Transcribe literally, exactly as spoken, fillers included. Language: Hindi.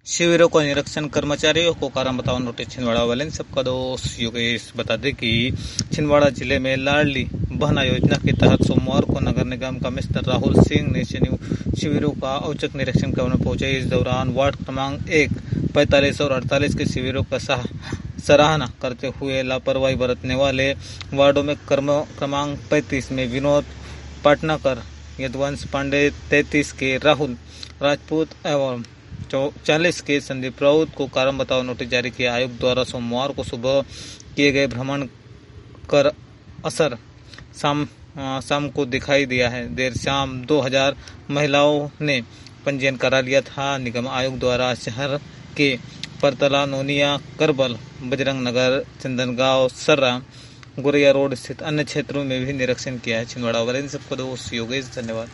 शिविरों का निरीक्षण, कर्मचारियों को कारण बताओ नोटिस। छिंदवाड़ा वाले सबका दोस्त योगेश बता दें कि छिंदवाड़ा जिले में लाडली बहना योजना के तहत सोमवार को नगर निगम कमिश्नर राहुल सिंह ने शिविरों का औचक निरीक्षण करने पहुंचे। इस दौरान वार्ड क्रमांक एक, पैंतालीस और अड़तालीस के शिविरों का सराहना करते हुए लापरवाही बरतने वाले वार्डों में क्रमांक पैंतीस में विनोद पाटनाकर, यदुवंश पांडे, तैंतीस के राहुल राजपूत एवं चालीस के संदीप राउत को कारण बताओ नोटिस जारी किया। आयुक्त द्वारा सोमवार को सुबह किए गए भ्रमण कर असर शाम शाम को दिखाई दिया है। देर शाम दो हज़ार महिलाओं ने पंजीयन करा लिया था। निगम आयुक्त द्वारा शहर के परतला, नोनिया, करबल, बजरंग नगर, चंदनगांव, सर्रा, गोरैया रोड स्थित अन्य क्षेत्रों में भी निरीक्षण किया है। छिंदवाड़ा वाले सबको दोस्त योगेश, धन्यवाद।